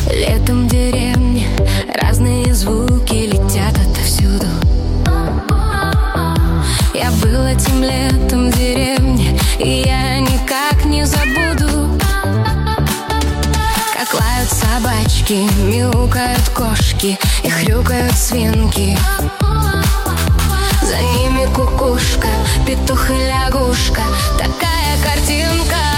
Летом в деревне разные звуки летят отовсюду. Я был этим летом в деревне, и я никак не забуду. Как лают собачки, мяукают кошки и хрюкают свинки. За ними кукушка, петух и лягушка. Такая картинка.